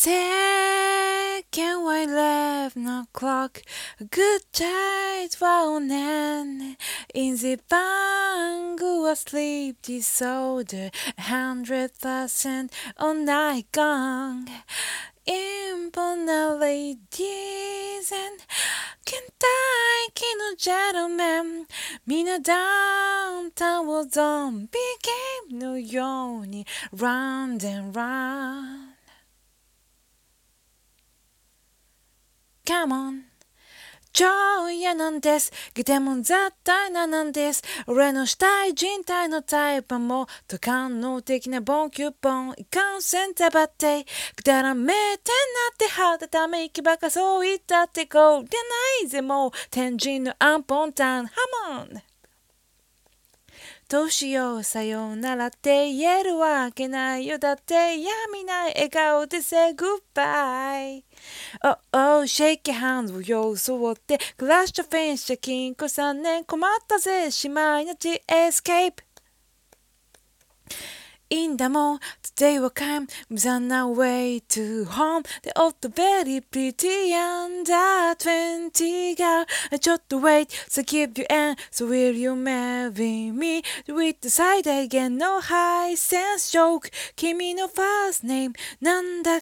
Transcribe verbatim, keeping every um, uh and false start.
Second white left no clock good tight 와오는 인지방구 sleep disorder hundred percent on night gong imponent ladies and kentai kino gentlemen 皆ダウンタウンをゾンビゲームのように round and round Come on 超嫌なんです。でも絶対ななんです。俺のしたい人体のタイプもと感能的なボンキュッボンいかんせんたばってくだらめてなってはたため息ばかそう言ったってこうでないぜもう天神のアンポンタンハモンどうしようさようならって言えるわけないよだって闇ない笑顔で say goodbye Oh oh shake your hands を装ってクラッシュフェンス借金庫さんねん困ったぜしまいなちエスケープいいんだもん Today will come with on our way to home The old very pretty under twenty girl ちょっと wait so give you an so will you marry me with the side again no high sense joke 君の first name なんだっ